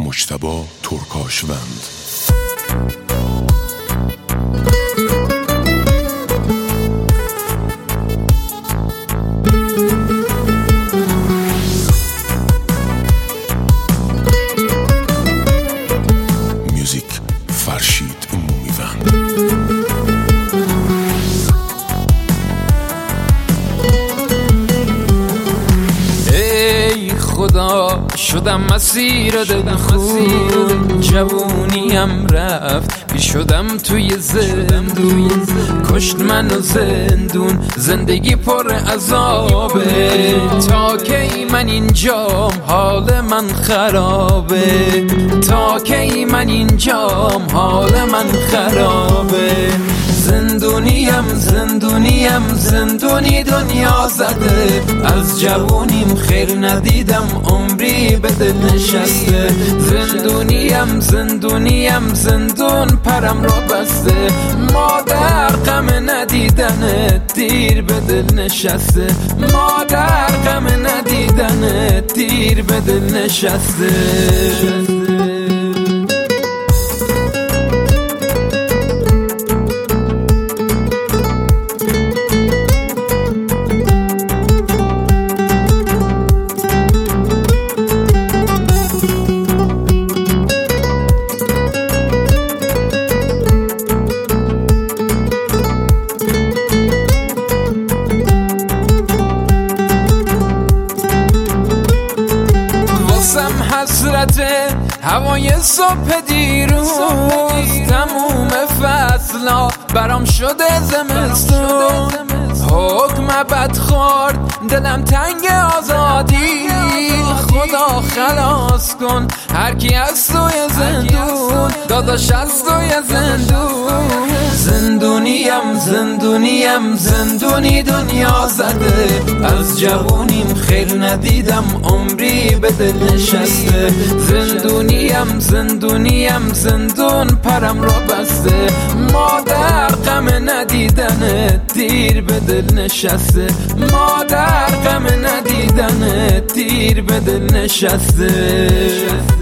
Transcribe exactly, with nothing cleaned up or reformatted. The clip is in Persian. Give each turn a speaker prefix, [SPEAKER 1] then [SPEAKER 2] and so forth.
[SPEAKER 1] مجتبی ترکاشوند. موزیک فرشید مومیوند.
[SPEAKER 2] خدا شدم مسیر دلخون، جوونیم رفت پیر شدم توی زندون، کشت منو زندون، زندگی پر عذابه، تا کی من اینجام حال من خرابه، تا کی من اینجام حال من خرابه. زندونیم زندونیم زندونی دنیا زده، از جوونیم خیر ندیدم عمری به دل نشسته. زندونیم زندونیم زندون پرم رو بسته، مادر غم ندیدن دیر به دل نشسته، مادر غم ندیدن دیر به دل نشسته. حسرت هوای صبح دیروز، تموم فصلا برام شده زمستون، حکم بد خورد دلم تنگ آزادی، خدا خلاص کن هر کی از توی زندون، داداش از توی زندون. زندونیم زندونیم زندونی دنیا زده، از جوونیم خیر ندیدم عمری به دل نشسته. زندونیم زندونیم زندون پرم رو بسته، مادر غم ندیدن دیر به دل نشسته، مادر غم ندیدن دیر به دل نشسته.